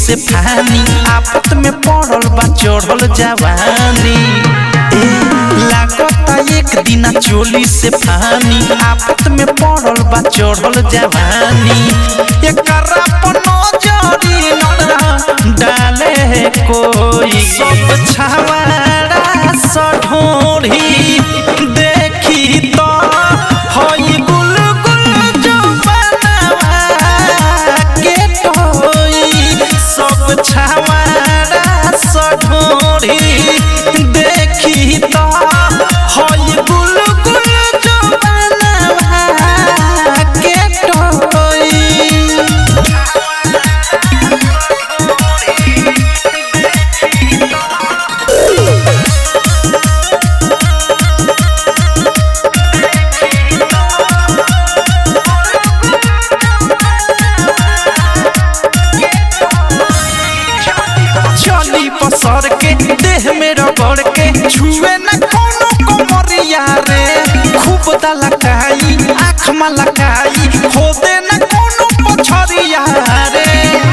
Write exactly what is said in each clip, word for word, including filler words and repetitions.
से फानी आफत में पड़ल बा चढ़ल जवानी लागता एक दिन चोली से फानी आफत में पड़ल बा चढ़ल जवानी एकरा पर नजरी न डाले कोई सब छावाड़ा सढोरी देखी तो होई गुल गुल जो बनवा के टोई सब छावाड़ा सढोरी देखी तो होई गुल गुल जो बनवा के टोई पसर के देह में रगड़ के छुए न कोनो कमरिया रे खूब दलकाई आँख में लगाई खोदे न कोनो पछरिया रे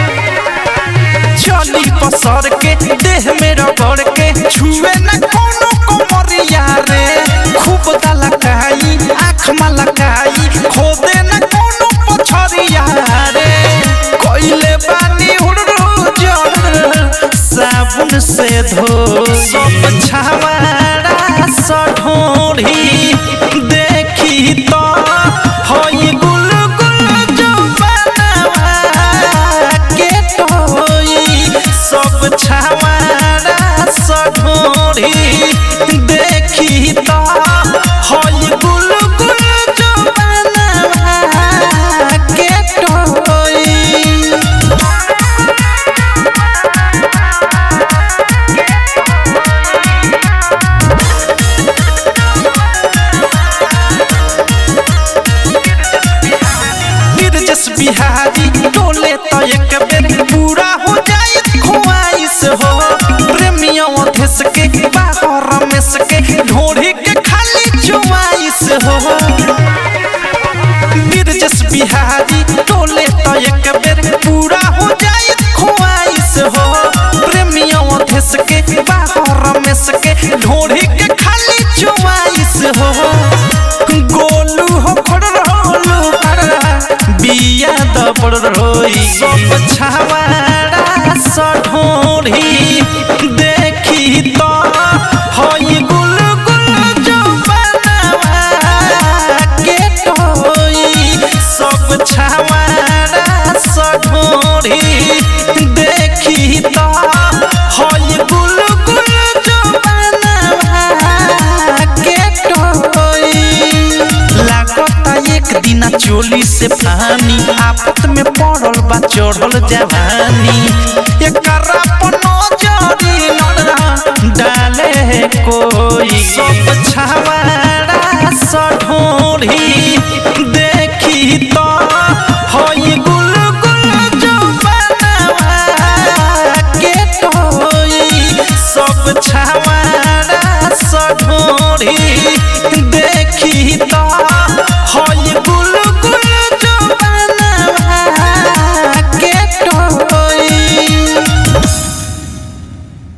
चली पसर के देह में रगड़ के छुए न कोनो कमरिया रे खूब दलकाई आँख में लगाई खोदे न कोनो पछरिया रे कोइले बानी साबुन से धो सब छावाड़ा सढोरी देखी तो होई गुल गुल जो बनवा के टोई सब छावाड़ा सढोरी देखी तो होई गुल गुल जो बनवा के टोई बिहारी टोले तो एक बेर पूरा हो जाए ख्वाहिश हो प्रेमियों देश के बाहर में सके ढोढ़ी के खाली चुवाइश हो बिरजस बिहारी टोले तो एक बेर पूरा हो जाए ख्वाहिश हो प्रेमियों देश के बाहर में सके ढोढ़ी के खाली चुवाइश हो गोलू हो खड़ रोलू बिया दबड़ रोई सब छावाड़ा सढोरी देखी तो होई गुल गुल जो बनवा के टोई सब छावाड़ा सढोरी देखी तो होई गुल गुल जो बनवा के टोई लागता एक दिन चोली से फानी आफत में पड़ल बा चढ़ल जवानी एकरा पर नजरी न डाले कोई सब छावाड़ा सढोरी